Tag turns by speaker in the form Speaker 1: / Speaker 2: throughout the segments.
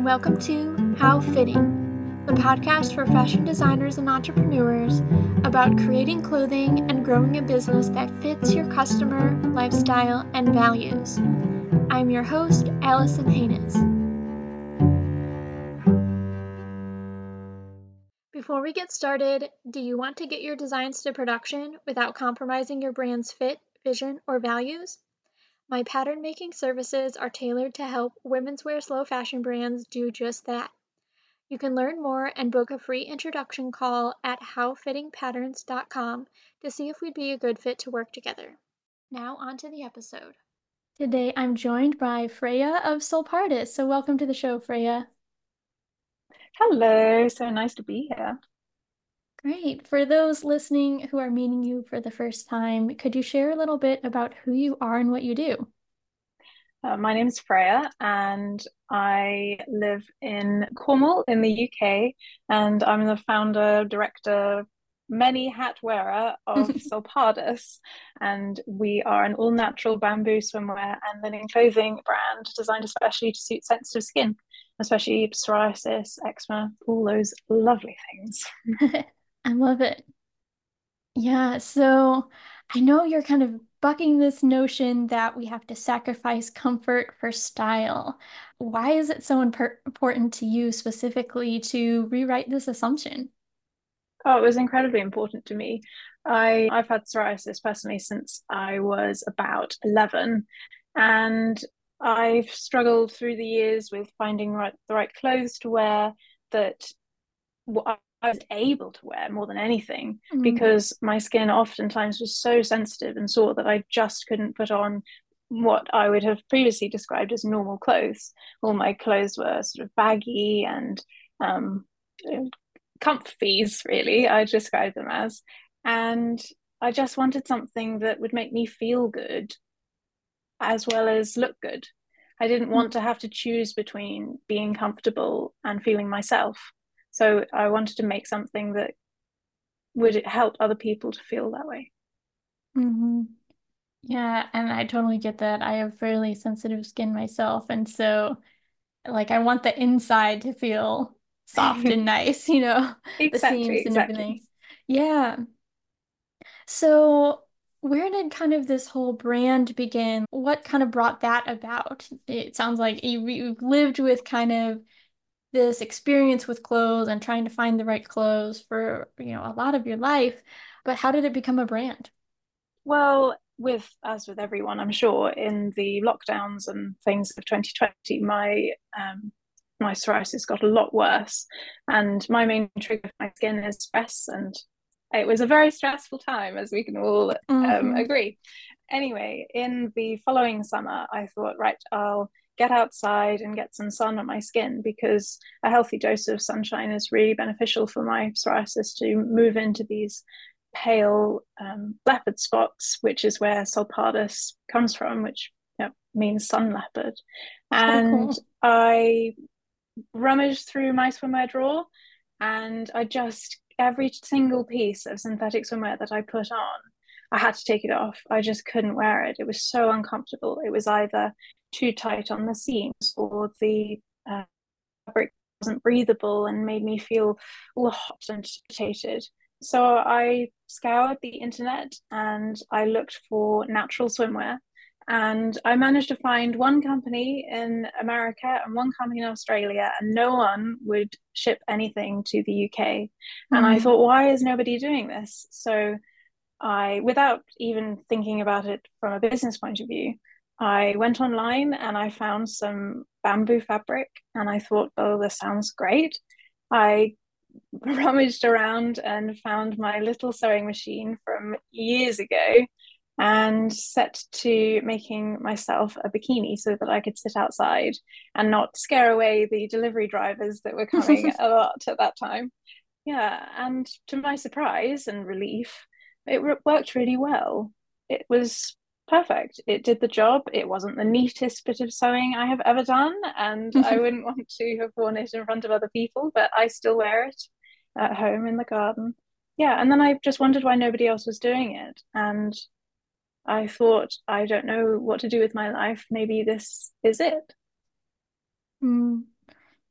Speaker 1: and welcome to How Fitting, the podcast for fashion designers and entrepreneurs about creating clothing and growing a business that fits your customer, lifestyle, and values. I'm your host, Allison Haynes. Before we get started, do you want to get your designs to production without compromising your brand's fit, vision, or values? My pattern making services are tailored to help women's wear slow fashion brands do just that. You can learn more and book a free introduction call at howfittingpatterns.com to see if we'd be a good fit to work together. Now on to the episode. Today I'm joined by Freya of Solpardis. So welcome to the show, Freya.
Speaker 2: Hello, so nice to be here.
Speaker 1: Great. For those listening who are meeting you for the first time, could you share a little bit about who you are and what you do?
Speaker 2: My name is Freya, and I live in Cornwall in the UK, and I'm the founder, director, many hat wearer of Solpardis, and we are an all-natural bamboo swimwear and linen clothing brand designed especially to suit sensitive skin, especially psoriasis, eczema, all those lovely things.
Speaker 1: I love it. Yeah, so I know you're kind of bucking this notion that we have to sacrifice comfort for style. Why is it so important to you specifically to rewrite this assumption?
Speaker 2: Oh, it was incredibly important to me. I've had psoriasis personally since I was about 11, and I've struggled through the years with finding the right clothes to wear that what I was able to wear more than anything,
Speaker 1: Mm,
Speaker 2: because my skin oftentimes was so sensitive and sore that I just couldn't put on what I would have previously described as normal clothes. All my clothes were sort of baggy and um, comfies, really, I describe them as. And I just wanted something that would make me feel good as well as look good. I didn't want to have to choose between being comfortable and feeling myself. So I wanted to make something that would help other people to feel that way.
Speaker 1: mm-hmm. Yeah, and I totally get that. I have fairly sensitive skin myself, and so like I want the inside to feel soft and nice, the
Speaker 2: Exactly,
Speaker 1: seams and
Speaker 2: exactly.
Speaker 1: everything. Yeah. So, where did kind of this whole brand begin? What kind of brought that about? It sounds like you've lived with kind of this experience with clothes and trying to find the right clothes for, a lot of your life. But how did it become a brand?
Speaker 2: Well, with as with everyone, I'm sure, in the lockdowns and things of 2020, my psoriasis got a lot worse, and my main trigger for my skin is stress, and it was a very stressful time, as we can all
Speaker 1: Mm-hmm.
Speaker 2: agree. Anyway, in the following summer, I thought, right, I'll get outside and get some sun on my skin, because a healthy dose of sunshine is really beneficial for my psoriasis to move into these pale leopard spots, which is where Sulpardus comes from, which means sun leopard.
Speaker 1: So
Speaker 2: And
Speaker 1: cool.
Speaker 2: I rummaged through my swimwear drawer, and I just, every single piece of synthetic swimwear that I put on, I had to take it off. I just couldn't wear it. It was so uncomfortable. It was either too tight on the seams, or the fabric wasn't breathable and made me feel all hot and agitated. So I scoured the internet and I looked for natural swimwear. And I managed to find one company in America and one company in Australia, and no one would ship anything to the UK. And I
Speaker 1: Mm.
Speaker 2: thought, why is nobody doing this? So without even thinking about it from a business point of view, I went online and I found some bamboo fabric, and I thought, oh, this sounds great. I rummaged around and found my little sewing machine from years ago and set to making myself a bikini so that I could sit outside and not scare away the delivery drivers that were coming a lot at that time. Yeah, and to my surprise and relief, worked really well. It was perfect. It did the job. It wasn't the neatest bit of sewing I have ever done, and I wouldn't want to have worn it in front of other people, but I still wear it at home in the garden. Yeah, and then I just wondered why nobody else was doing it. And I thought, I don't know what to do with my life. Maybe this is it.
Speaker 1: Mm.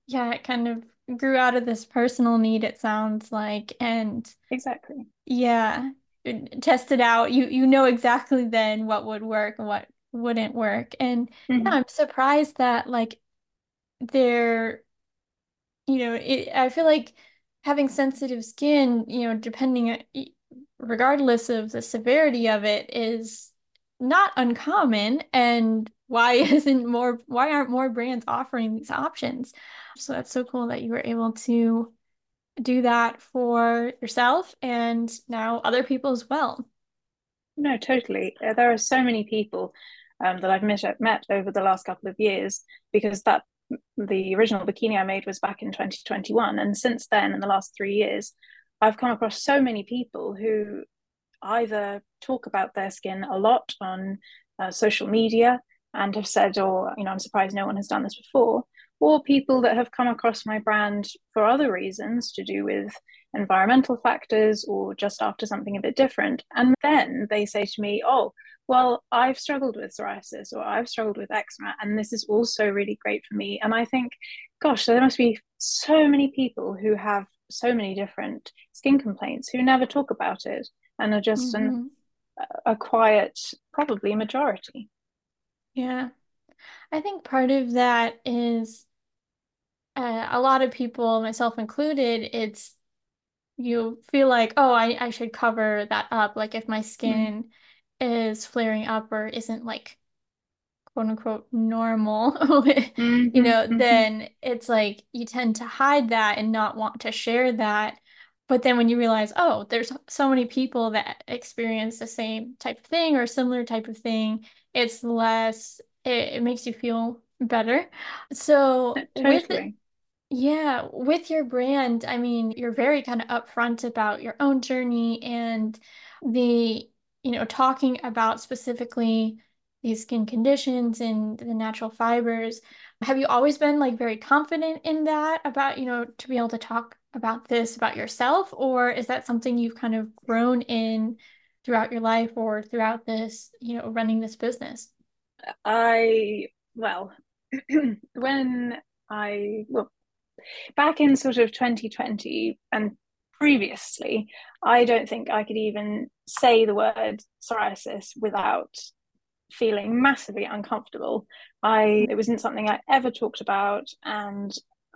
Speaker 1: Yeah, it kind of grew out of this personal need, it sounds like. And
Speaker 2: Exactly.
Speaker 1: yeah, test it out. You know exactly then what would work and what wouldn't work. And yeah,
Speaker 2: Hmm.
Speaker 1: I'm surprised that like there, I feel like having sensitive skin, regardless of the severity of it, is not uncommon. And why aren't more brands offering these options? So that's so cool that you were able to do that for yourself and now other people as well.
Speaker 2: No, totally. There are so many people that I've met over the last couple of years because the original bikini I made was back in 2021, and since then, in the last 3 years, I've come across so many people who either talk about their skin a lot on social media and have said, or, I'm surprised no one has done this before, or people that have come across my brand for other reasons to do with environmental factors or just after something a bit different. And then they say to me, oh, well, I've struggled with psoriasis or I've struggled with eczema, and this is also really great for me. And I think, gosh, there must be so many people who have so many different skin complaints who never talk about it and are just
Speaker 1: Hmm.
Speaker 2: a quiet, probably majority.
Speaker 1: Yeah. I think part of that is a lot of people, myself included, it's you feel like, oh, I should cover that up. Like if my
Speaker 2: Mm.
Speaker 1: skin is flaring up or isn't like quote unquote normal,
Speaker 2: Mm-hmm, mm-hmm.
Speaker 1: then it's like you tend to hide that and not want to share that. But then when you realize, oh, there's so many people that experience the same type of thing or similar type of thing, it makes you feel better. So
Speaker 2: Totally.
Speaker 1: yeah, with your brand, I mean, you're very kind of upfront about your own journey and the, talking about specifically these skin conditions and the natural fibers. Have you always been like very confident in that about, to be able to talk about this about yourself, or is that something you've kind of grown in throughout your life or throughout this, running this business?
Speaker 2: Well, when well, back in sort of 2020 and previously, I don't think I could even say the word psoriasis without feeling massively uncomfortable. It wasn't something I ever talked about, and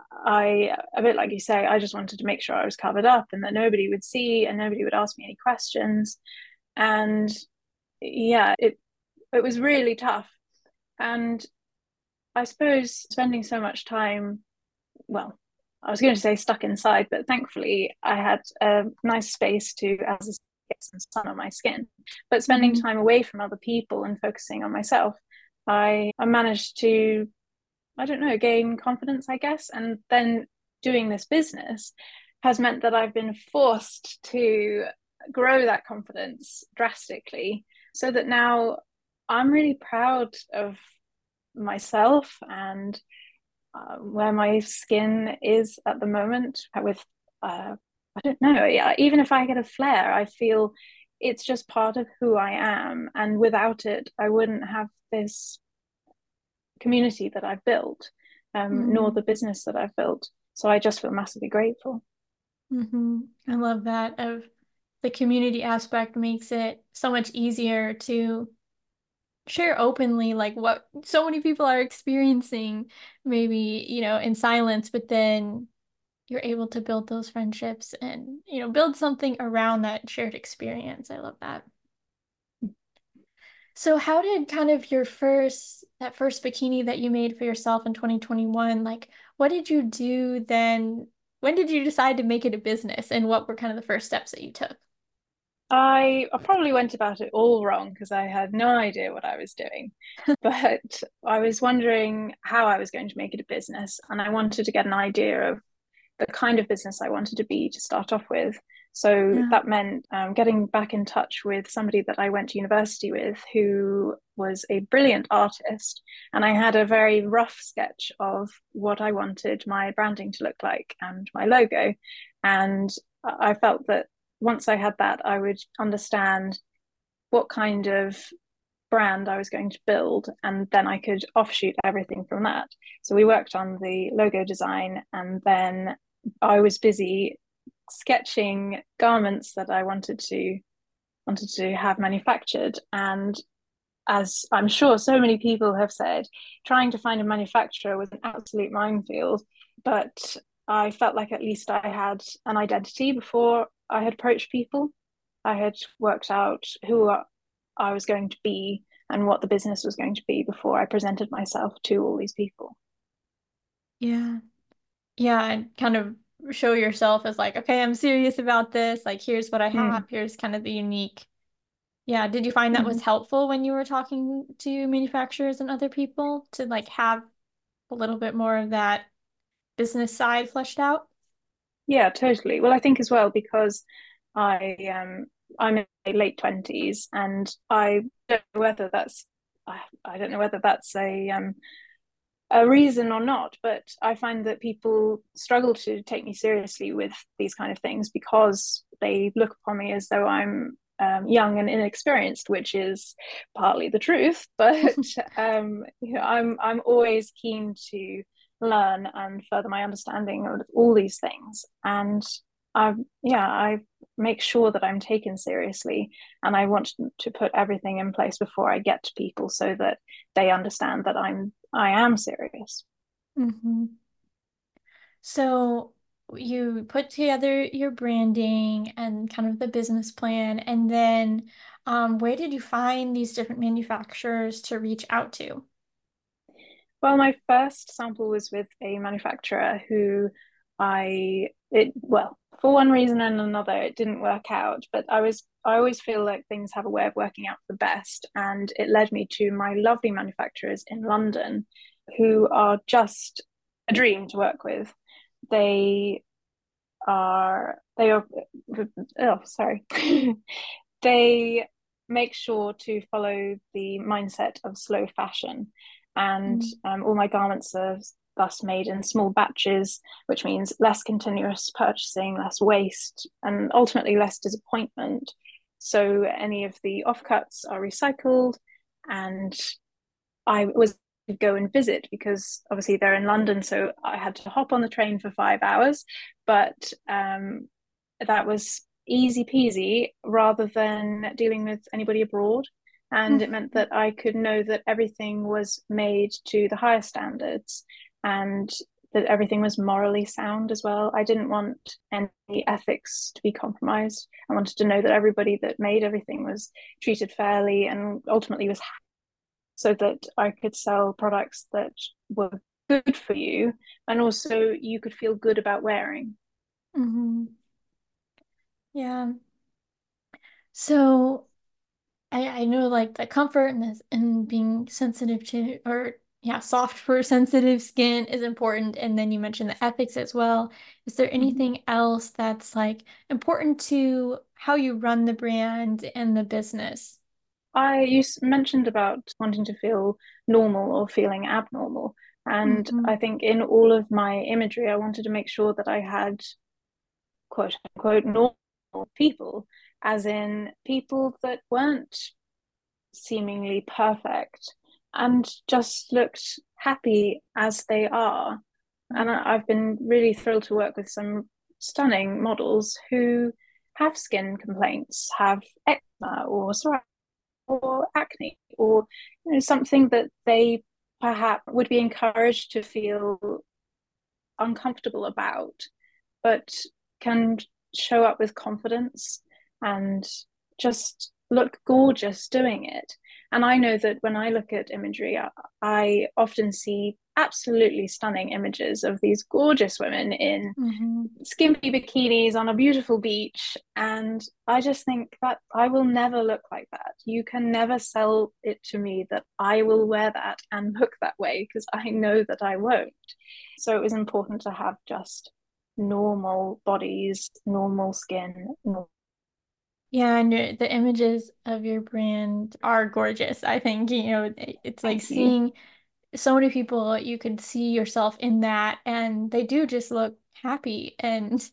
Speaker 2: a bit like you say, I just wanted to make sure I was covered up and that nobody would see and nobody would ask me any questions. And yeah, it was really tough. And I suppose spending so much time, well, I was going to say stuck inside, but thankfully I had a nice space to, as get some sun on my skin. But spending
Speaker 1: Hmm.
Speaker 2: time away from other people and focusing on myself, I managed to, I don't know, gain confidence, I guess. And then doing this business has meant that I've been forced to grow that confidence drastically so that now I'm really proud of myself and where my skin is at the moment with I don't know, yeah, even if I get a flare I feel it's just part of who I am, and without it I wouldn't have this community that I've built, nor
Speaker 1: Hmm.
Speaker 2: the business that I've built, so I just feel massively grateful.
Speaker 1: Hmm. I love that of the community aspect makes it so much easier to share openly like what so many people are experiencing maybe, in silence, but then you're able to build those friendships and, build something around that shared experience. I love that. So how did kind of that first bikini that you made for yourself in 2021, like what did you do then? When did you decide to make it a business and what were kind of the first steps that you took?
Speaker 2: I probably went about it all wrong because I had no idea what I was doing. But I was wondering how I was going to make it a business, and I wanted to get an idea of the kind of business I wanted to be to start off with. So
Speaker 1: Yeah.
Speaker 2: that meant getting back in touch with somebody that I went to university with who was a brilliant artist. And I had a very rough sketch of what I wanted my branding to look like and my logo. And I felt that once I had that, I would understand what kind of brand I was going to build, and then I could offshoot everything from that. So we worked on the logo design, and then I was busy sketching garments that I wanted to have manufactured. And as I'm sure so many people have said, trying to find a manufacturer was an absolute minefield. But I felt like at least I had an identity before I had approached people. I had worked out who I was going to be and what the business was going to be before I presented myself to all these people.
Speaker 1: Yeah. Yeah, and kind of show yourself as like, okay, I'm serious about this. Like, here's what I have.
Speaker 2: Mm.
Speaker 1: Here's kind of the unique. Yeah, did you find that was
Speaker 2: Mm.
Speaker 1: helpful when you were talking to manufacturers and other people to like have a little bit more of that business side fleshed out?
Speaker 2: Yeah, totally. Well, I think as well because I'm in my late 20s, and I don't know whether that's I don't know whether that's a reason or not, but I find that people struggle to take me seriously with these kind of things because they look upon me as though I'm young and inexperienced, which is partly the truth. But I'm always keen to learn and further my understanding of all these things, and I make sure that I'm taken seriously, and I want to put everything in place before I get to people so that they understand that I am serious.
Speaker 1: hmm So you put together your branding and kind of the business plan, and then where did you find these different manufacturers to reach out to?
Speaker 2: Well, my first sample was with a manufacturer who for one reason and another, it didn't work out. But I always feel like things have a way of working out for the best. And it led me to my lovely manufacturers in London who are just a dream to work with. They they are oh sorry they make sure to follow the mindset of slow fashion, and
Speaker 1: Mm.
Speaker 2: all my garments are thus made in small batches, which means less continuous purchasing, less waste, and ultimately less disappointment. So any of the offcuts are recycled, and I was to go and visit because obviously they're in London, so I had to hop on the train for 5 hours, but that was easy peasy rather than dealing with anybody abroad. And it meant
Speaker 1: Mhm.
Speaker 2: that I could know that everything was made to the highest standards, and that everything was morally sound as well. I didn't want any ethics to be compromised. I wanted to know that everybody that made everything was treated fairly and ultimately was so that I could sell products that were good for you and also you could feel good about wearing.
Speaker 1: Mhm. Yeah. So I know like the comfort and this and being sensitive to or yeah, soft for sensitive skin is important. And then you mentioned the ethics as well. Is there
Speaker 2: Mm-hmm.
Speaker 1: anything else that's like important to how you run the brand and the business?
Speaker 2: You mentioned about wanting to feel normal or feeling abnormal. And
Speaker 1: Hmm
Speaker 2: I think in all of my imagery, I wanted to make sure that I had quote unquote normal people, as in people that weren't seemingly perfect and just looked happy as they are. And I've been really thrilled to work with some stunning models who have skin complaints, have eczema or psoriasis or acne, or something that they perhaps would be encouraged to feel uncomfortable about, but can show up with confidence and just look gorgeous doing it. And I know that when I look at imagery, I often see absolutely stunning images of these gorgeous women in
Speaker 1: hmm
Speaker 2: skimpy bikinis on a beautiful beach. And I just think that I will never look like that. You can never sell it to me that I will wear that and look that way because I know that I won't. So it was important to have just normal bodies, normal skin.
Speaker 1: Yeah, and the images of your brand are gorgeous. I think, it's like
Speaker 2: Thank you.
Speaker 1: seeing so many people, you could see yourself in that, and they do just look happy and,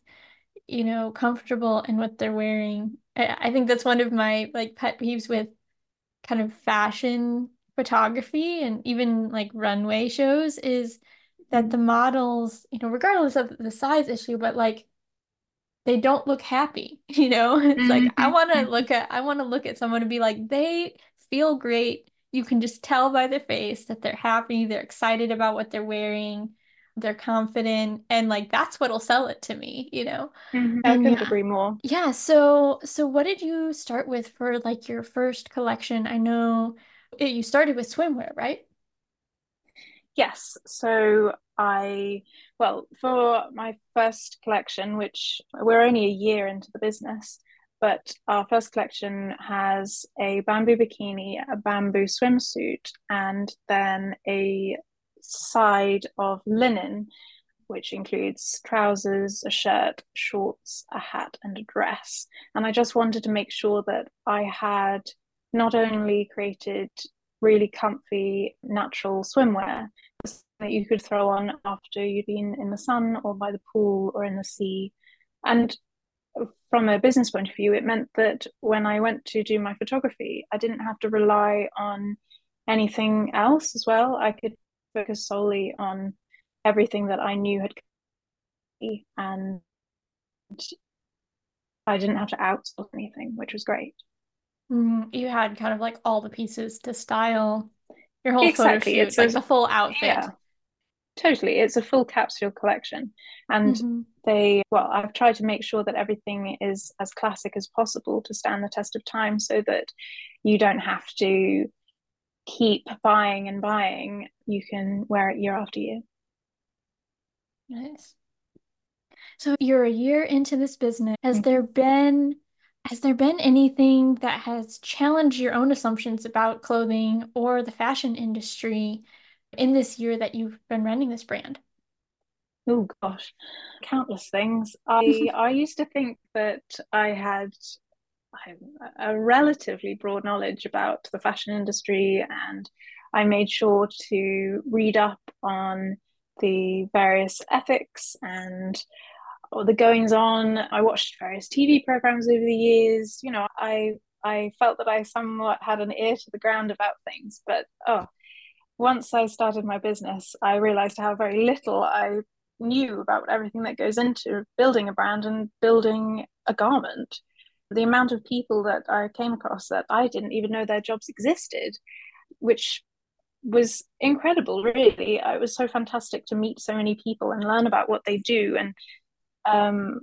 Speaker 1: comfortable in what they're wearing. I think that's one of my like pet peeves with kind of fashion photography and even like runway shows is that the models, regardless of the size issue, but like they don't look happy, you know? It's like
Speaker 2: Mm-hmm.
Speaker 1: I want to look at someone and be like, they feel great. You can just tell by their face that they're happy, they're excited about what they're wearing, they're confident, and like that's what'll sell it to me, you know?
Speaker 2: I
Speaker 1: And
Speaker 2: couldn't
Speaker 1: yeah.
Speaker 2: agree more.
Speaker 1: Yeah, so what did you start with for like your first collection? I know you started with swimwear, right?
Speaker 2: Yes. Well, for my first collection, which we're only a year into the business, but our first collection has a bamboo bikini, a bamboo swimsuit, and then a side of linen, which includes trousers, a shirt, shorts, a hat, and a dress. And I just wanted to make sure that I had not only created really comfy, natural swimwear that you could throw on after you'd been in the sun or by the pool or in the sea. And from a business point of view, it meant that when I went to do my photography, I didn't have to rely on anything else as well. I could focus solely on everything that I knew had be, and I didn't have to outsource anything, which was great.
Speaker 1: You had kind of like all the pieces to style your whole photo
Speaker 2: Exactly.
Speaker 1: shoot, like the full outfit.
Speaker 2: Yeah, totally. It's a full capsule collection. And
Speaker 1: Hmm.
Speaker 2: I've tried to make sure that everything is as classic as possible to stand the test of time so that you don't have to keep buying and buying. You can wear it year after year.
Speaker 1: Nice. So you're a year into this business.
Speaker 2: Mm-hmm.
Speaker 1: Has there been anything that has challenged your own assumptions about clothing or the fashion industry in this year that you've been running this brand?
Speaker 2: Oh gosh, countless things. I used to think that I had a relatively broad knowledge about the fashion industry, and I made sure to read up on the various ethics and the goings on. I watched various TV programs over the years. I felt that I somewhat had an ear to the ground about things, but once I started my business, I realized how very little I knew about everything that goes into building a brand and building a garment. The amount of people that I came across that I didn't even know their jobs existed, which was incredible, really. It was so fantastic to meet so many people and learn about what they do. And um,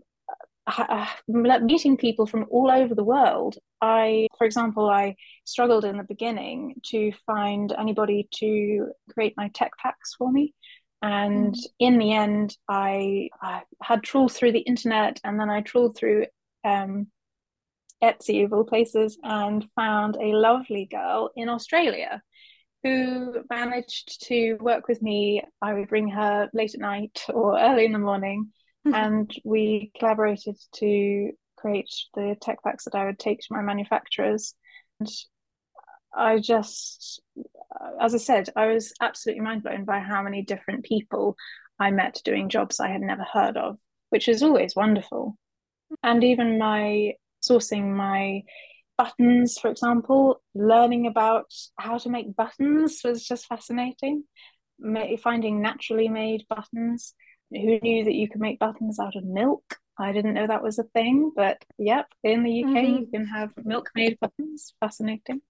Speaker 2: meeting people from all over the world. For example, I struggled in the beginning to find anybody to create my tech packs for me. And
Speaker 1: Mhm.
Speaker 2: in the end, I had trawled through the internet, and then I trawled through um, Etsy of all places and found a lovely girl in Australia who managed to work with me. I would ring her late at night or early in the morning, and we collaborated to create the tech packs that I would take to my manufacturers. And I just, as I said, I was absolutely mind blown by how many different people I met doing jobs I had never heard of, which is always wonderful. And even my sourcing my buttons, for example, learning about how to make buttons was just fascinating. Finding naturally made buttons. Who knew that you could make buttons out of milk? I didn't know that was a thing, but yep, in the UK you
Speaker 1: Hmm.
Speaker 2: can have milk made buttons. Fascinating.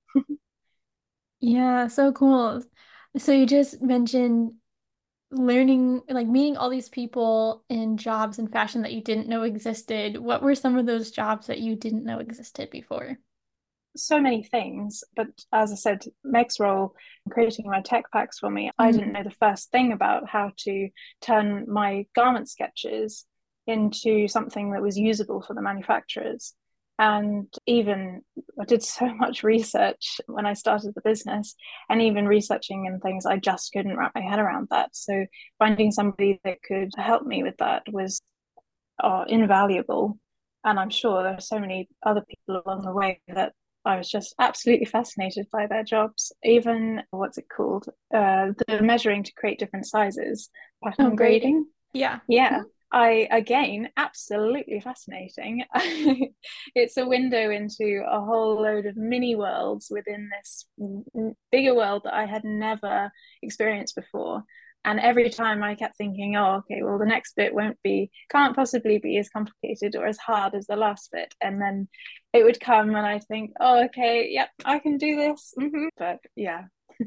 Speaker 1: Yeah, so cool. So you just mentioned learning, like meeting all these people in jobs in fashion that you didn't know existed. What were some of those jobs that you didn't know existed before?
Speaker 2: So many things, but as I said, Meg's role in creating my tech packs for me, I
Speaker 1: Mm.
Speaker 2: didn't know the first thing about how to turn my garment sketches into something that was usable for the manufacturers. And even I did so much research when I started the business, and even researching and things, I just couldn't wrap my head around that. So finding somebody that could help me with that was invaluable. And I'm sure there are so many other people along the way that I was just absolutely fascinated by their jobs. Even what's it called? The measuring to create different sizes,
Speaker 1: Oh,
Speaker 2: pattern
Speaker 1: grading.
Speaker 2: grading.
Speaker 1: Yeah.
Speaker 2: Yeah. I, again, absolutely fascinating. It's a window into a whole load of mini worlds within this bigger world that I had never experienced before. And every time I kept thinking, oh, okay, well, the next bit can't possibly be as complicated or as hard as the last bit. And then it would come and I'd think, oh, okay, yep, I can do this. But yeah.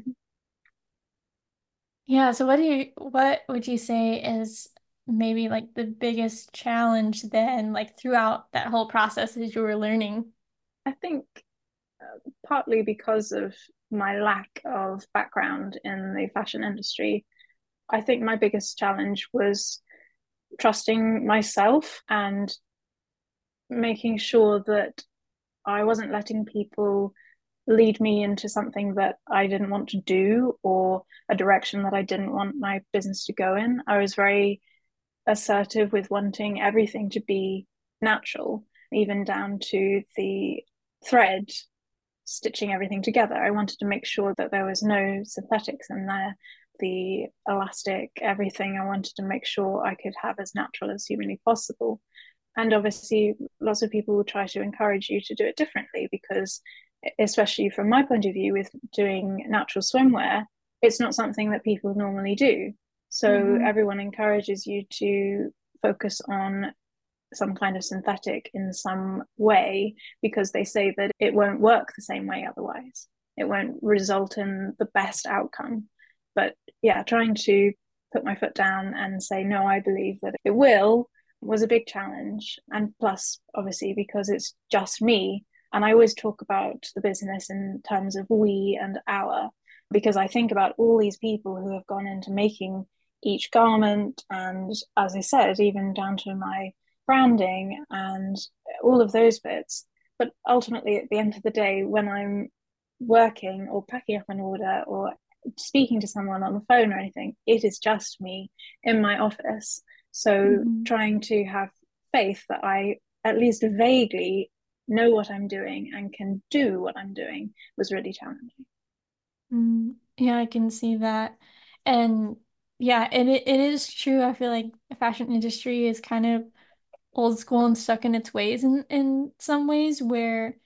Speaker 1: Yeah, so what would you say is maybe like the biggest challenge then, like throughout that whole process as you were learning?
Speaker 2: I think partly because of my lack of background in the fashion industry, I think my biggest challenge was trusting myself and making sure that I wasn't letting people lead me into something that I didn't want to do or a direction that I didn't want my business to go in. I was very assertive with wanting everything to be natural, even down to the thread stitching everything together. I wanted to make sure that there was no synthetics in there, the elastic, everything. I wanted to make sure I could have as natural as humanly possible. And obviously, lots of people will try to encourage you to do it differently because, especially from my point of view, with doing natural swimwear, it's not something that people normally do. So
Speaker 1: Hmm.
Speaker 2: everyone encourages you to focus on some kind of synthetic in some way because they say that it won't work the same way otherwise. It won't result in the best outcome. But yeah, trying to put my foot down and say, no, I believe that it will was a big challenge. And plus, obviously, because it's just me. And I always talk about the business in terms of we and our, because I think about all these people who have gone into making each garment. And as I said, even down to my branding and all of those bits. But ultimately, at the end of the day, when I'm working or packing up an order or speaking to someone on the phone or anything, it is just me in my office. So
Speaker 1: Hmm.
Speaker 2: trying to have faith that I at least vaguely know what I'm doing and can do what I'm doing was really challenging.
Speaker 1: Mm, yeah, I can see that. And yeah, and it is true. I feel like the fashion industry is kind of old school and stuck in its ways in some ways where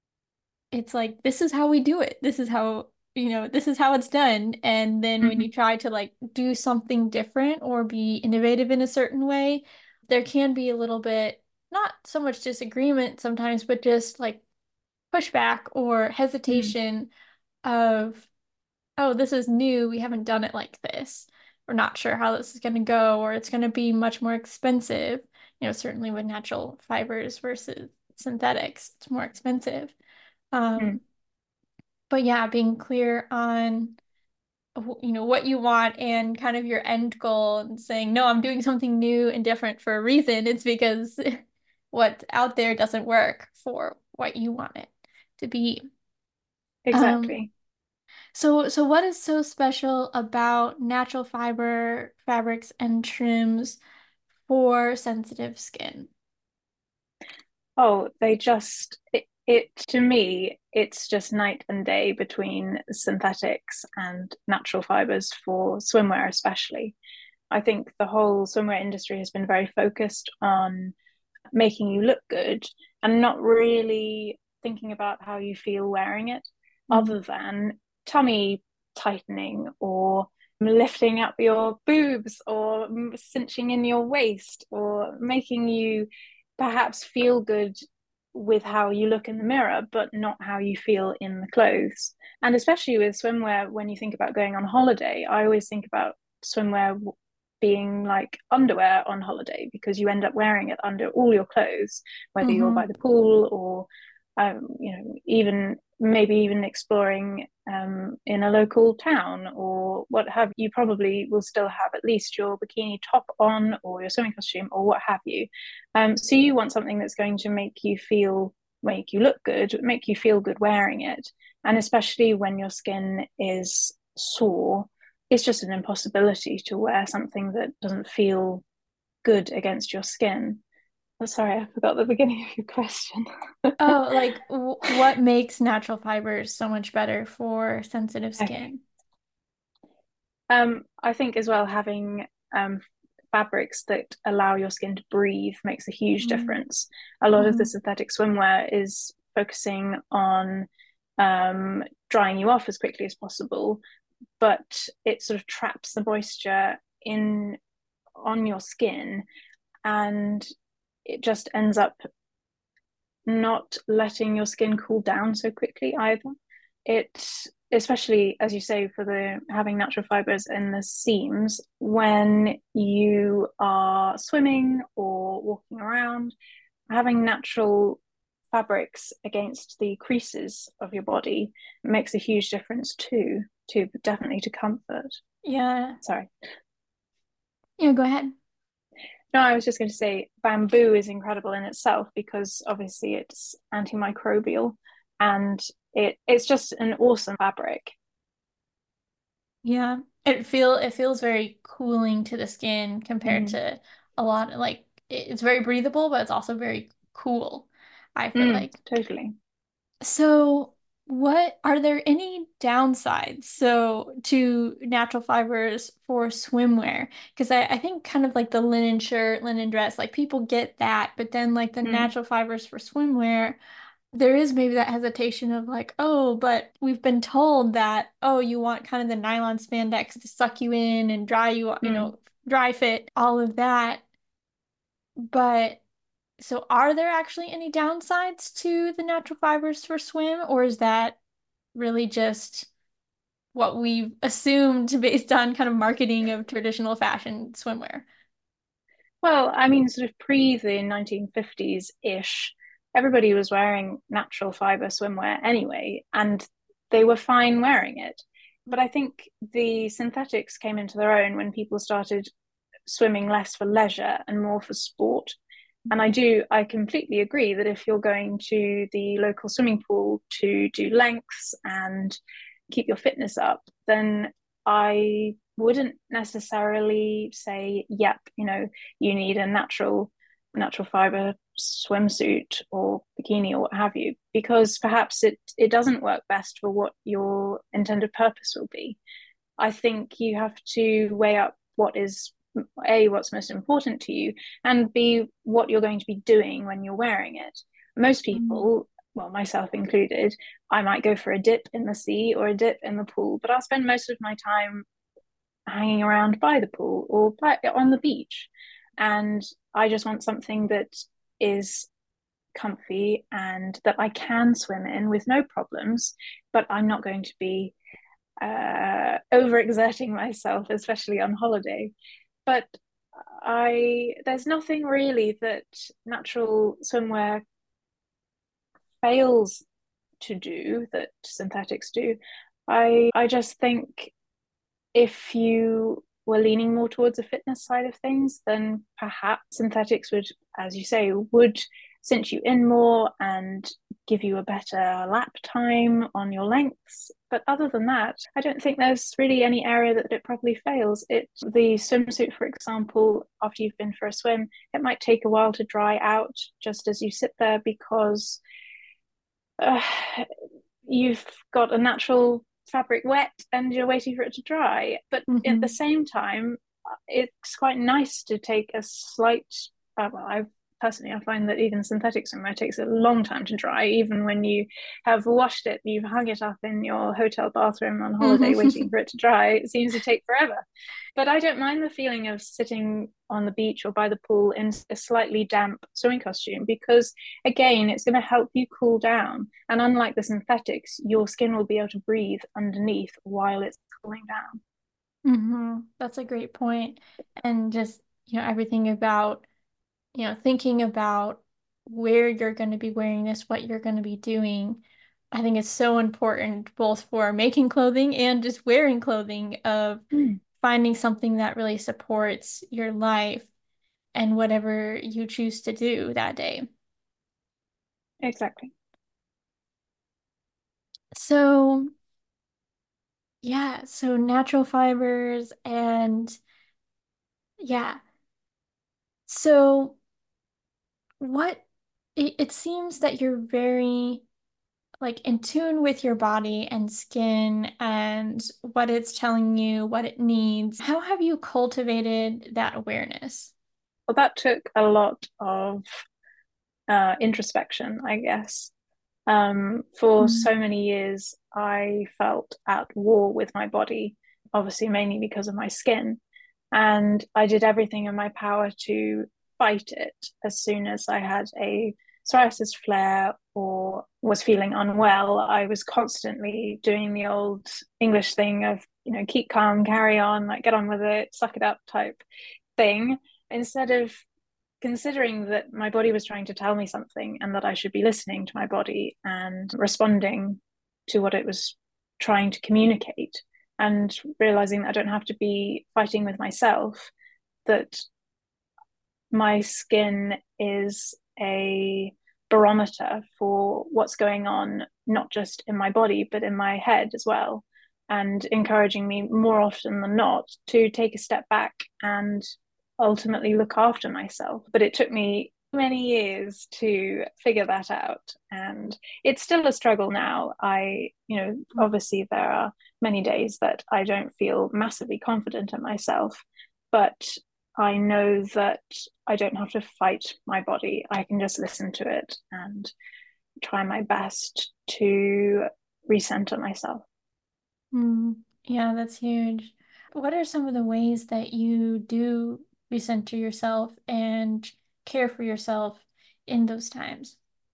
Speaker 1: it's like this is how we do it. This is how, this is how it's done. And then when you
Speaker 2: Mm-hmm.
Speaker 1: try to like do something different or be innovative in a certain way, there can be a little bit, not so much disagreement sometimes, but just like pushback or
Speaker 2: Mm-hmm.
Speaker 1: hesitation of, oh, this is new. We haven't done it like this. We're not sure how this is going to go, or it's going to be much more expensive. Certainly with natural fibers versus synthetics, it's more expensive. Um, but yeah, being clear on what you want and kind of your end goal and saying, no, I'm doing something new and different for a reason. It's because what's out there doesn't work for what you want it to be. Um,
Speaker 2: Exactly.
Speaker 1: so what is so special about natural fiber fabrics and trims for sensitive skin?
Speaker 2: Oh, they just it to me, it's just night and day between synthetics and natural fibers for swimwear, especially. I think the whole swimwear industry has been very focused on making you look good and not really thinking about how you feel wearing it,
Speaker 1: Mm.
Speaker 2: other than tummy tightening or lifting up your boobs or cinching in your waist or making you perhaps feel good with how you look in the mirror, but not how you feel in the clothes. And especially with swimwear, when you think about going on holiday, I always think about swimwear being like underwear on holiday because you end up wearing it under all your clothes, whether you're by
Speaker 1: Hmm.
Speaker 2: the pool or, even maybe even exploring in a local town or what have you. Probably will still have at least your bikini top on or your swimming costume or what have you. So you want something that's going to make you look good, make you feel good wearing it, and especially when your skin is sore, it's just an impossibility to wear something that doesn't feel good against your skin. Oh, sorry, I forgot the beginning of your question.
Speaker 1: Oh, like w what makes natural fibers so much better for sensitive
Speaker 2: Okay.
Speaker 1: skin?
Speaker 2: I think as well having fabrics that allow your skin to breathe makes a huge
Speaker 1: Mm-hmm.
Speaker 2: difference. A lot of the synthetic swimwear is focusing on drying you off as quickly as possible, but it sort of traps the moisture in on your skin, and it just ends up not letting your skin cool down so quickly either. It, especially as you say, for the having natural fibers in the seams, when you are swimming or walking around, having natural fabrics against the creases of your body makes a huge difference too, to definitely to comfort.
Speaker 1: Yeah.
Speaker 2: Sorry.
Speaker 1: Yeah, go ahead.
Speaker 2: No, I was just going to say bamboo is incredible in itself because obviously it's antimicrobial, and it's just an awesome fabric.
Speaker 1: Yeah. It feels very cooling to the skin compared
Speaker 2: Mm.
Speaker 1: to a lot like it's very breathable, but it's also very cool, I feel like.
Speaker 2: Totally.
Speaker 1: So, what are there any downsides to natural fibers for swimwear? Because I think kind of like the linen shirt, linen dress, like people get that, but then like the
Speaker 2: Mm.
Speaker 1: natural fibers for swimwear, there is maybe that hesitation of like, oh, but we've been told that, oh, you want kind of the nylon spandex to suck you in and dry you,
Speaker 2: Mm.
Speaker 1: dry fit, all of that. But so are there actually any downsides to the natural fibers for swim, or is that really just what we've assumed based on kind of marketing of traditional fashion swimwear?
Speaker 2: Well, I mean, sort of pre the 1950s-ish, everybody was wearing natural fiber swimwear anyway, and they were fine wearing it. But I think the synthetics came into their own when people started swimming less for leisure and more for sport. And I completely agree that if you're going to the local swimming pool to do lengths and keep your fitness up, then I wouldn't necessarily say, yep, you need a natural fiber swimsuit or bikini or what have you, because perhaps it doesn't work best for what your intended purpose will be. I think you have to weigh up what is A, what's most important to you, and B, what you're going to be doing when you're wearing it. Most
Speaker 1: Mhm.
Speaker 2: people, well, myself included, I might go for a dip in the sea or a dip in the pool, but I'll spend most of my time hanging around by the pool or on the beach. And I just want something that is comfy and that I can swim in with no problems, but I'm not going to be overexerting myself, especially on holiday. But there's nothing really that natural swimwear fails to do that synthetics do. I just think if you were leaning more towards the fitness side of things, then perhaps synthetics would, as you say, would cinch you in more and give you a better lap time on your lengths. But other than that, I don't think there's really any area that it properly fails. The swimsuit, for example, after you've been for a swim, it might take a while to dry out just as you sit there because uh, you've got a natural fabric wet and you're waiting for it to dry. But at the
Speaker 1: Mhm.
Speaker 2: same time, it's quite nice to take a slight. Well, I find that even synthetic swimwear takes a long time to dry. Even when you have washed it, you've hung it up in your hotel bathroom on holiday, waiting
Speaker 1: Mhm.
Speaker 2: for it to dry. It seems to take forever. But I don't mind the feeling of sitting on the beach or by the pool in a slightly damp swimming costume because again, it's going to help you cool down. And unlike the synthetics, your skin will be able to breathe underneath while it's cooling down.
Speaker 1: That's a great point. And just, everything about, thinking about where you're going to be wearing this, what you're going to be doing. I think it's so important both for making clothing and just wearing clothing of
Speaker 2: Mm,
Speaker 1: finding something that really supports your life and whatever you choose to do that day.
Speaker 2: exactly.
Speaker 1: So, yeah, so natural fibers and yeah. So, what it seems that you're very like in tune with your body and skin and what it's telling you, what it needs. How have you cultivated that awareness?
Speaker 2: Well, that took a lot of introspection, I guess. For
Speaker 1: Mm.
Speaker 2: so many years, I felt at war with my body, obviously, mainly because of my skin. And I did everything in my power to fight it as soon as I had a psoriasis flare or was feeling unwell. I was constantly doing the old English thing of, keep calm, carry on, like get on with it, suck it up type thing, instead of considering that my body was trying to tell me something and that I should be listening to my body and responding to what it was trying to communicate, and realizing that I don't have to be fighting with myself, that my skin is a barometer for what's going on, not just in my body, but in my head as well. And encouraging me more often than not to take a step back and ultimately look after myself. But it took me many years to figure that out. And it's still a struggle now. Obviously, there are many days that I don't feel massively confident in myself, but I know that I don't have to fight my body. I can just listen to it and try my best to recenter myself.
Speaker 1: Mm. Yeah, that's huge. What are some of the ways that you do recenter yourself and care for yourself in those times?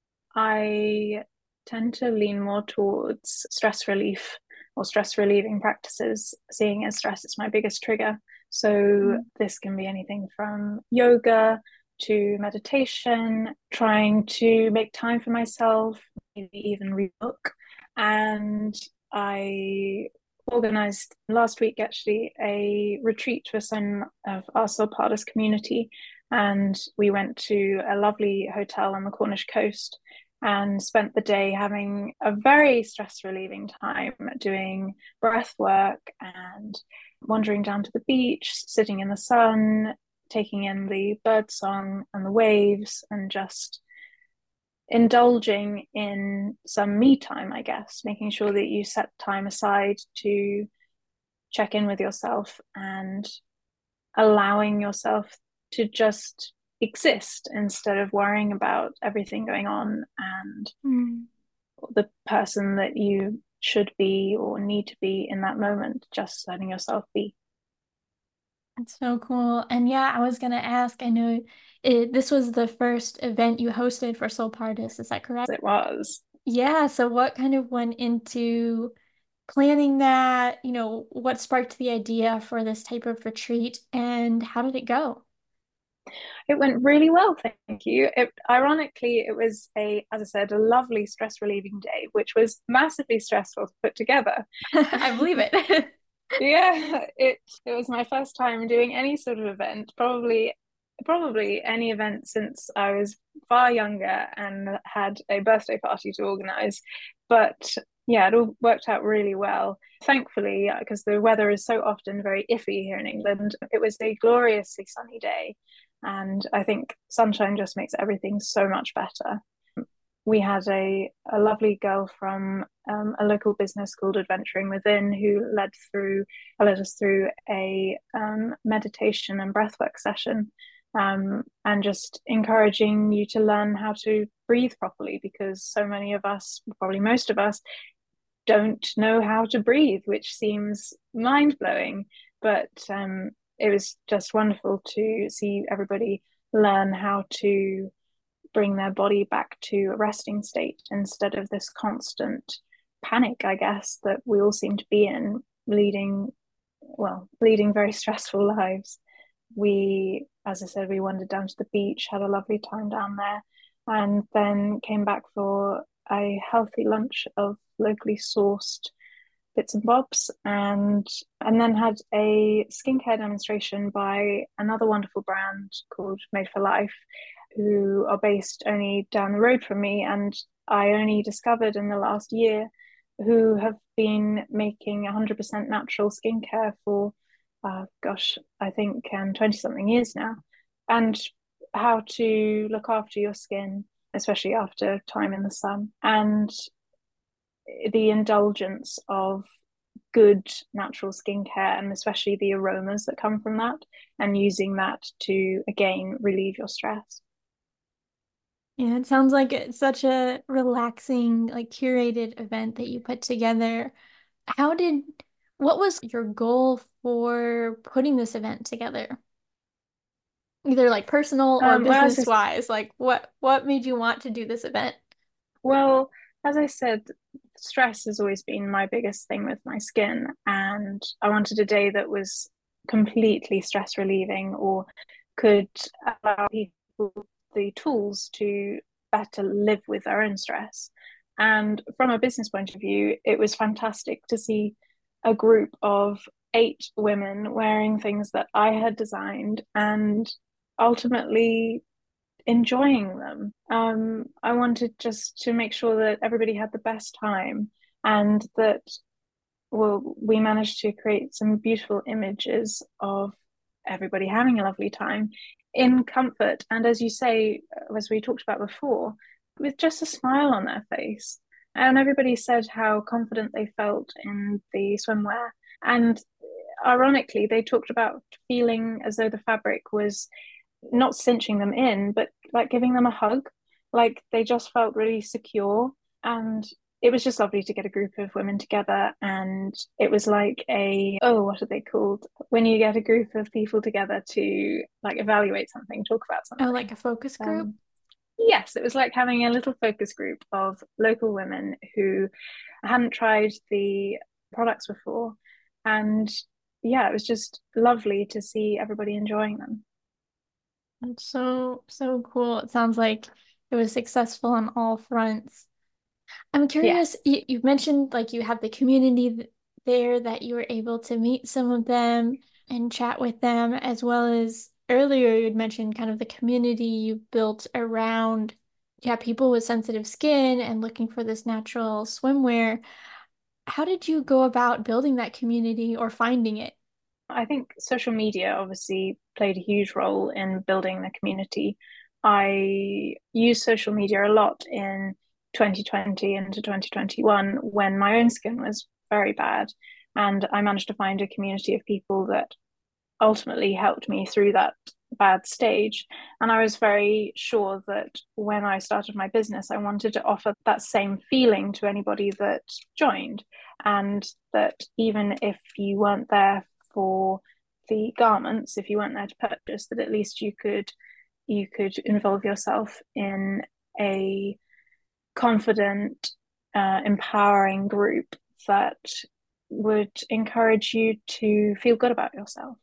Speaker 2: I tend to lean more towards stress relief or stress relieving practices, seeing as stress is my biggest trigger. So
Speaker 1: Mm.
Speaker 2: this can be anything from yoga to meditation, trying to make time for myself, maybe even read a book. And I organized last week actually a retreat for some of our Solpadas community, and we went to a lovely hotel on the Cornish coast and spent the day having a very stress relieving time doing breath work and wandering down to the beach, sitting in the sun, taking in the bird song and the waves, and just indulging in some me time, I guess, making sure that you set time aside to check in with yourself and allowing yourself to just exist instead of worrying about everything going on and
Speaker 1: Mm.
Speaker 2: the person that you should be or need to be in that moment, just letting yourself be.
Speaker 1: That's so cool. And yeah, I was gonna ask, I know this was the first event you hosted for Soul Pardis, is that correct?
Speaker 2: It was.
Speaker 1: Yeah, so what kind of went into planning that? What sparked the idea for this type of retreat and how did it go?
Speaker 2: It went really well, thank you. Ironically, it was as I said, a lovely stress relieving day, which was massively stressful to put together.
Speaker 1: I believe it.
Speaker 2: Yeah, it was my first time doing any sort of event, probably any event since I was far younger and had a birthday party to organize. But yeah, it all worked out really well. Thankfully, because the weather is so often very iffy here in England, it was a gloriously sunny day. And I think sunshine just makes everything so much better. We had a lovely girl from a local business called Adventuring Within who led us through a meditation and breathwork session, and just encouraging you to learn how to breathe properly, because so many of us, probably most of us, don't know how to breathe, which seems mind blowing. But it was just wonderful to see everybody learn how to bring their body back to a resting state instead of this constant panic, I guess, that we all seem to be in, leading very stressful lives. As I said, we wandered down to the beach, had a lovely time down there, and then came back for a healthy lunch of locally sourced bits and bobs, and then had a skincare demonstration by another wonderful brand called Made for Life, who are based only down the road from me, and I only discovered in the last year, who have been making 100% natural skincare for I think 20 something years now, and how to look after your skin, especially after time in the sun. And the indulgence of good natural skincare, and especially the aromas that come from that, and using that to again relieve your stress.
Speaker 1: Yeah, it sounds like it's such a relaxing, like curated event that you put together. How did, what was your goal for putting this event together? Either like personal or
Speaker 2: Well,
Speaker 1: business wise, like what made you want to do this event?
Speaker 2: well, as I said, stress has always been my biggest thing with my skin, and I wanted a day that was completely stress relieving or could allow people the tools to better live with their own stress. And from a business point of view, it was fantastic to see a group of 8 women wearing things that I had designed and ultimately enjoying them. I wanted just to make sure that everybody had the best time, and that, well, we managed to create some beautiful images of everybody having a lovely time in comfort. And as you say, as we talked about before, with just a smile on their face. And everybody said how confident they felt in the swimwear. And ironically, they talked about feeling as though the fabric was not cinching them in, but like giving them a hug. Like they just felt really secure. And it was just lovely to get a group of women together. And it was like what are they called? When you get a group of people together to like evaluate something, talk about
Speaker 1: Oh, like
Speaker 2: something.
Speaker 1: a focus group?
Speaker 2: Yes, it was like having a little focus group of local women who hadn't tried the products before. And yeah, it was just lovely to see everybody enjoying them.
Speaker 1: It's so cool. It sounds like it was successful on all fronts. I'm curious,
Speaker 2: Yes.
Speaker 1: you mentioned like you have the community there that you were able to meet some of them and chat with them, as well as earlier you'd mentioned kind of the community you built around, yeah, people with sensitive skin and looking for this natural swimwear. How did you go about building that community or finding it?
Speaker 2: I think social media obviously played a huge role in building the community. I used social media a lot in 2020 into 2021 when my own skin was very bad. And I managed to find a community of people that ultimately helped me through that bad stage. And I was very sure that when I started my business, I wanted to offer that same feeling to anybody that joined. And that even if you weren't there for the garments, if you weren't there to purchase, that at least you could involve yourself in a confident, empowering group that would encourage you to feel good about yourself.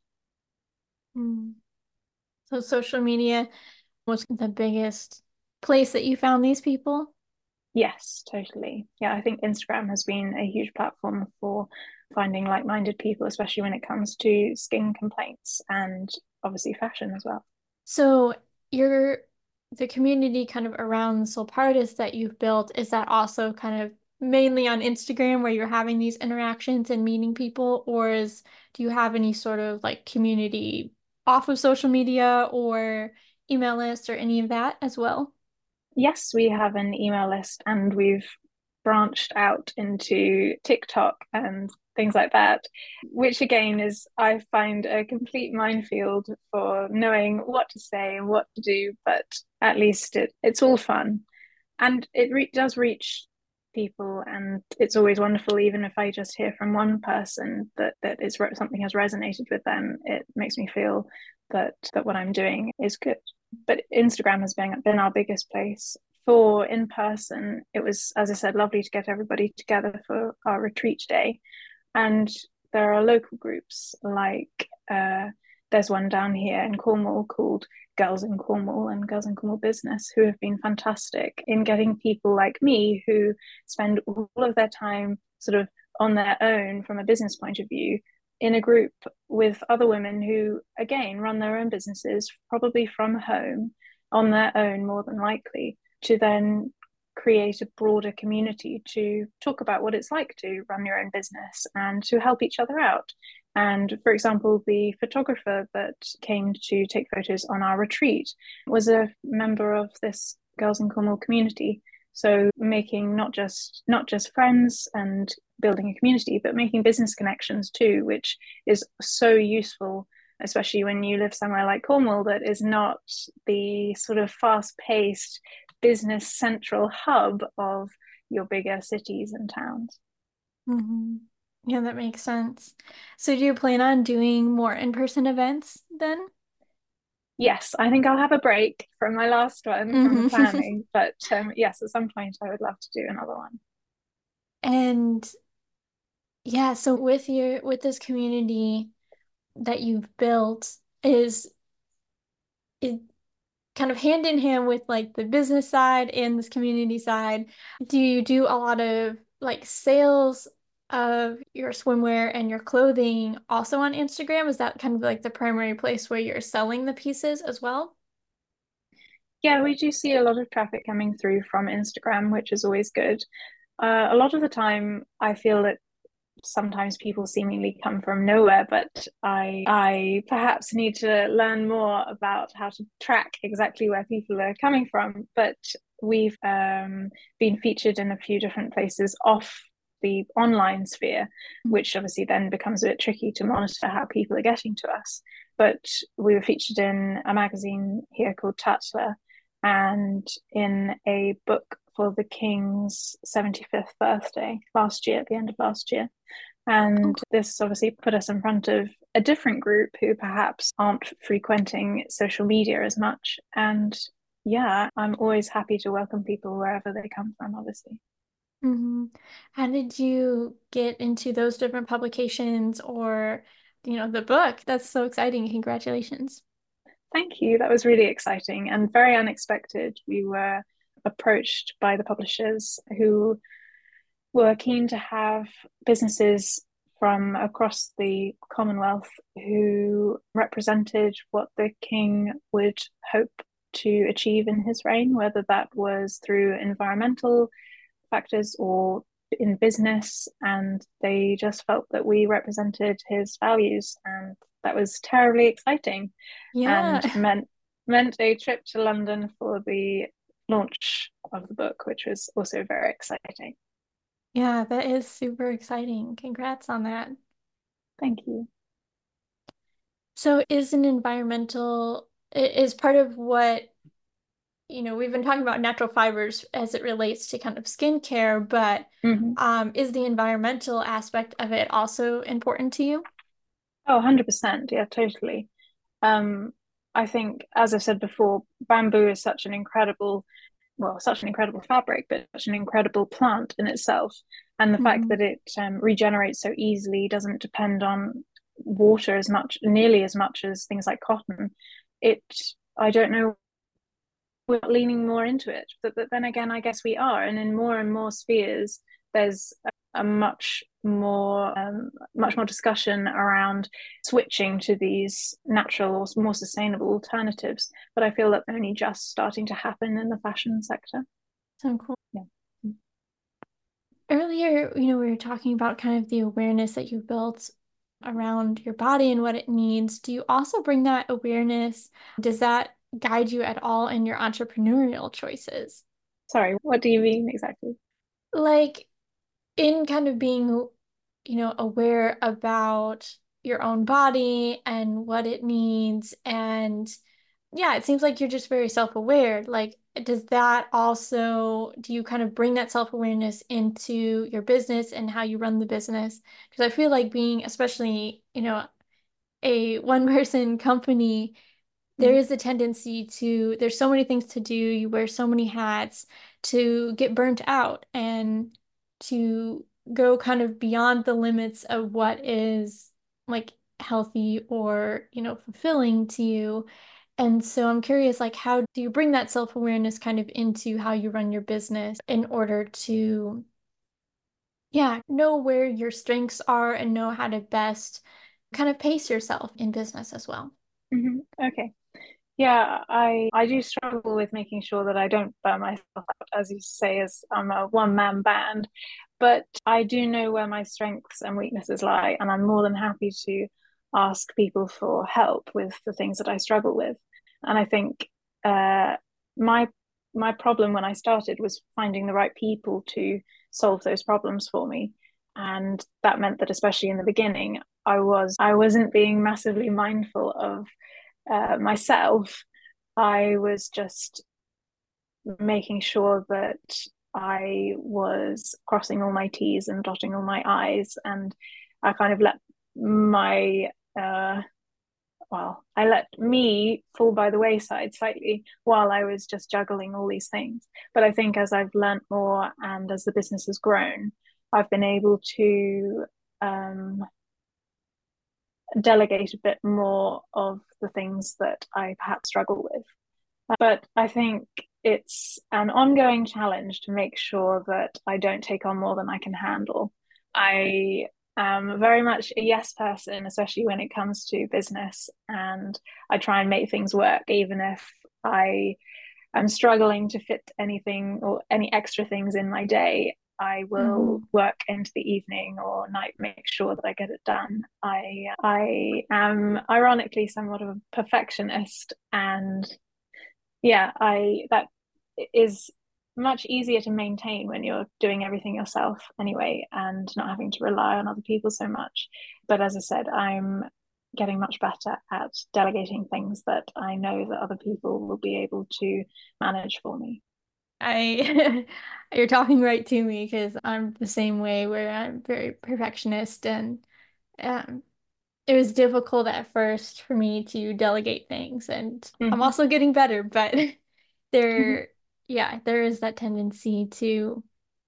Speaker 1: Hmm. So social media was the biggest place that you found these people?
Speaker 2: Yes, totally. Yeah, I think Instagram has been a huge platform for finding like-minded people, especially when it comes to skin complaints and obviously fashion as well.
Speaker 1: So you're the community kind of around Solpartis that you've built, is that also kind of mainly on Instagram where you're having these interactions and meeting people, or do you have any sort of like community off of social media or email list or any of that as well?
Speaker 2: Yes, we have an email list and we've branched out into TikTok and things like that, which again is, I find, a complete minefield for knowing what to say and what to do, but at least it's all fun. And it does reach people, and it's always wonderful, even if I just hear from one person something has resonated with them. It makes me feel that what I'm doing is good. But Instagram has been our biggest place. For in person, it was, as I said, lovely to get everybody together for our retreat day. And there are local groups like there's one down here in Cornwall called Girls in Cornwall and Girls in Cornwall Business, who have been fantastic in getting people like me who spend all of their time sort of on their own from a business point of view in a group with other women who, again, run their own businesses, probably from home on their own, more than likely, to then create a broader community to talk about what it's like to run your own business and to help each other out. And for example, the photographer that came to take photos on our retreat was a member of this Girls in Cornwall community. So making not just friends and building a community, but making business connections too, which is so useful, especially when you live somewhere like Cornwall that is not the sort of fast-paced business central hub of your bigger cities and towns.
Speaker 1: Hmm. Yeah, that makes sense. So do you plan on doing more in-person events then?
Speaker 2: Yes, I think I'll have a break from my last one from the
Speaker 1: Hmm.
Speaker 2: planning, but yes, at some point I would love to do another one.
Speaker 1: And yeah, so with this community that you've built, is it kind of hand in hand with like the business side and this community side? Do you do a lot of like sales of your swimwear and your clothing also on Instagram? Is that kind of like the primary place where you're selling the pieces as well?
Speaker 2: Yeah, we do see a lot of traffic coming through from Instagram, which is always good. A lot of the time, I feel that sometimes people seemingly come from nowhere, but I perhaps need to learn more about how to track exactly where people are coming from. But we've been featured in a few different places off the online sphere, which obviously then becomes a bit tricky to monitor how people are getting to us. But we were featured in a magazine here called Tatler and in a book for the King's 75th birthday last year, at the end of last year. And this obviously put us in front of a different group who perhaps aren't frequenting social media as much. And yeah, I'm always happy to welcome people wherever they come from, obviously.
Speaker 1: Mm-hmm. How did you get into those different publications or, the book? That's so exciting. Congratulations.
Speaker 2: Thank you. That was really exciting and very unexpected. We were approached by the publishers who were keen to have businesses from across the Commonwealth who represented what the king would hope to achieve in his reign, whether that was through environmental factors or in business. And they just felt that we represented his values, and that was terribly exciting
Speaker 1: Yeah.
Speaker 2: and meant a trip to London for the launch of the book, which was also very exciting.
Speaker 1: Yeah, that is super exciting. Congrats on that.
Speaker 2: Thank you.
Speaker 1: So is an environmental is part of what, we've been talking about natural fibers as it relates to kind of skincare, but
Speaker 2: Mm-hmm.
Speaker 1: is the environmental aspect of it also important to you?
Speaker 2: Oh, 100%. Yeah, totally. Um, I think, as I said before, bamboo is such an incredible fabric, but such an incredible plant in itself. And the fact
Speaker 1: Hmm.
Speaker 2: that it regenerates so easily, doesn't depend on water nearly as much as things like cotton. It, I don't know, we're leaning more into it. But then again, I guess we are. And in more and more spheres, there's a much more discussion around switching to these natural or more sustainable alternatives. But I feel that they're only just starting to happen in the fashion sector.
Speaker 1: So cool.
Speaker 2: Yeah.
Speaker 1: Earlier, we were talking about kind of the awareness that you built around your body and what it needs. Do you also bring that awareness? Does that guide you at all in your entrepreneurial choices?
Speaker 2: Sorry, what do you mean exactly?
Speaker 1: Like in kind of being, aware about your own body and what it needs. And yeah, it seems like you're just very self-aware. Like, do you kind of bring that self-awareness into your business and how you run the business? Because I feel like being, especially, a one-person company, there
Speaker 2: Mm.
Speaker 1: is a tendency there's so many things to do, you wear so many hats, to get burnt out and to go kind of beyond the limits of what is like healthy or, fulfilling to you. And so I'm curious, like, how do you bring that self-awareness kind of into how you run your business in order to, yeah, know where your strengths are and know how to best kind of pace yourself in business as well?
Speaker 2: Hmm. Okay. Yeah, I do struggle with making sure that I don't burn myself out, as you say, as I'm a one-man band. But I do know where my strengths and weaknesses lie, and I'm more than happy to ask people for help with the things that I struggle with. And I think my my problem when I started was finding the right people to solve those problems for me. And that meant that, especially in the beginning, I wasn't being massively mindful of myself. I was just making sure that I was crossing all my T's and dotting all my I's, and I kind of let my I let me fall by the wayside slightly while I was just juggling all these things. But I think as I've learnt more and as the business has grown, I've been able to delegate a bit more of the things that I perhaps struggle with. But I think it's an ongoing challenge to make sure that I don't take on more than I can handle. I am very much a yes person, especially when it comes to business, and I try and make things work, even if I am struggling to fit anything or any extra things in my day. I will work into the evening or night, make sure that I get it done. I am ironically somewhat of a perfectionist, and yeah, I that is much easier to maintain when you're doing everything yourself anyway and not having to rely on other people so much. But as I said, I'm getting much better at delegating things that I know that other people will be able to manage for me.
Speaker 1: I you're talking right to me because I'm the same way where I'm very perfectionist and um, it was difficult at first for me to delegate things and I'm
Speaker 2: Mm-hmm.
Speaker 1: also getting better, but
Speaker 2: Mm-hmm.
Speaker 1: there, yeah, there is that tendency to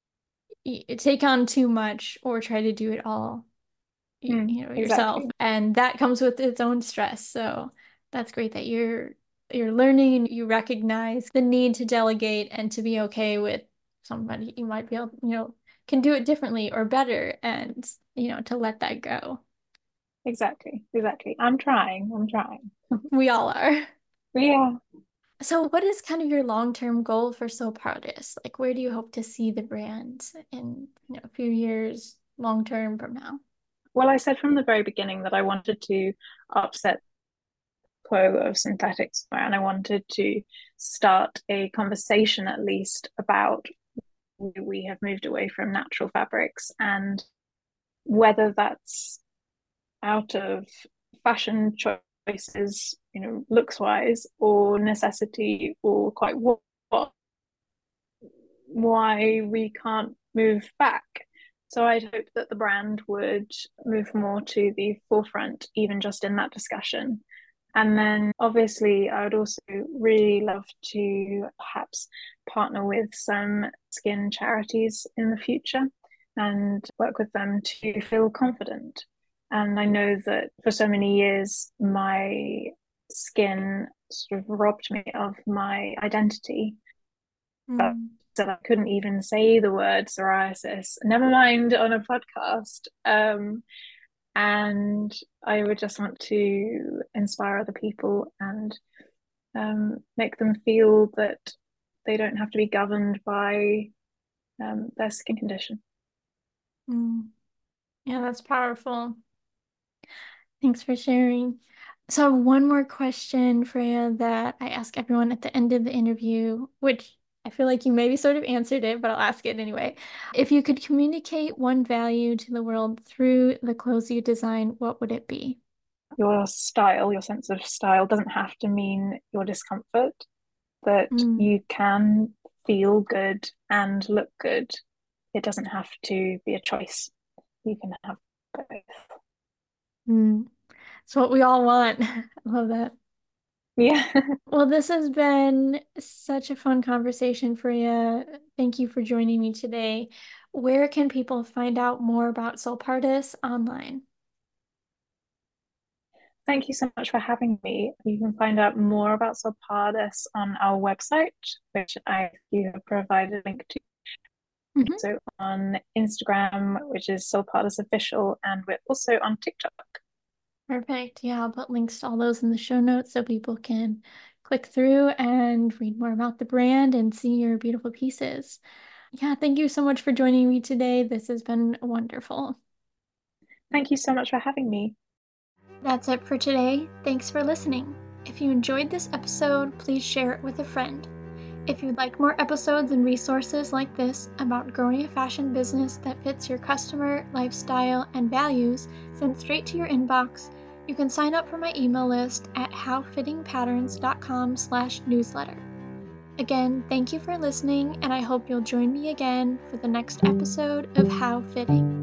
Speaker 1: take on too much or try to do it all, yourself,
Speaker 2: Exactly.
Speaker 1: and that comes with its own stress. So that's great that you're learning and you recognize the need to delegate and to be okay with somebody you might be able, can do it differently or better and, to let that go.
Speaker 2: Exactly. I'm trying. I'm trying.
Speaker 1: We all are.
Speaker 2: Yeah.
Speaker 1: So what is kind of your long-term goal for Soap Artist? Like where do you hope to see the brand in, a few years long term from now?
Speaker 2: Well, I said from the very beginning that I wanted to upset quo of synthetics, and I wanted to start a conversation at least about we have moved away from natural fabrics, and whether that's out of fashion choices, looks wise, or necessity, or quite what why we can't move back. So I'd hope that the brand would move more to the forefront, even just in that discussion. And then obviously, I would also really love to perhaps partner with some skin charities in the future and work with them to feel confident. And I know that for so many years, my skin sort of robbed me of my identity.
Speaker 1: Mm.
Speaker 2: So I couldn't even say the word psoriasis, never mind on a podcast. And I would just want to inspire other people and make them feel that they don't have to be governed by their skin condition.
Speaker 1: Mm. Yeah, that's powerful. Thanks for sharing. So, one more question, Freya, that I ask everyone at the end of the interview, which I feel like you maybe sort of answered it, but I'll ask it anyway. If you could communicate one value to the world through the clothes you design, what would it be?
Speaker 2: Your style, your sense of style doesn't have to mean your discomfort, that
Speaker 1: Mm.
Speaker 2: you can feel good and look good. It doesn't have to be a choice. You can have both.
Speaker 1: Mm. It's what we all want. I love that.
Speaker 2: Yeah.
Speaker 1: Well, this has been such a fun conversation, Freya. Thank you for joining me today. Where can people find out more about Soul Partis online?
Speaker 2: Thank you so much for having me. You can find out more about Sulpardis on our website, which you have provided a link to.
Speaker 1: Mhm.
Speaker 2: So on Instagram, which is Sulpardis Official, and we're also on TikTok.
Speaker 1: Perfect. Yeah, I'll put links to all those in the show notes so people can click through and read more about the brand and see your beautiful pieces. Yeah, thank you so much for joining me today. This has been wonderful.
Speaker 2: Thank you so much for having me.
Speaker 1: That's it for today. Thanks for listening. If you enjoyed this episode, please share it with a friend. If you'd like more episodes and resources like this about growing a fashion business that fits your customer, lifestyle, and values sent straight to your inbox, you can sign up for my email list at howfittingpatterns.com/newsletter. Again, thank you for listening, and I hope you'll join me again for the next episode of How Fitting.